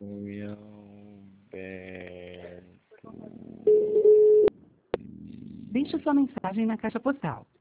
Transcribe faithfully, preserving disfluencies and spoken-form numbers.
Oi, Alberto. Deixe sua mensagem na caixa postal.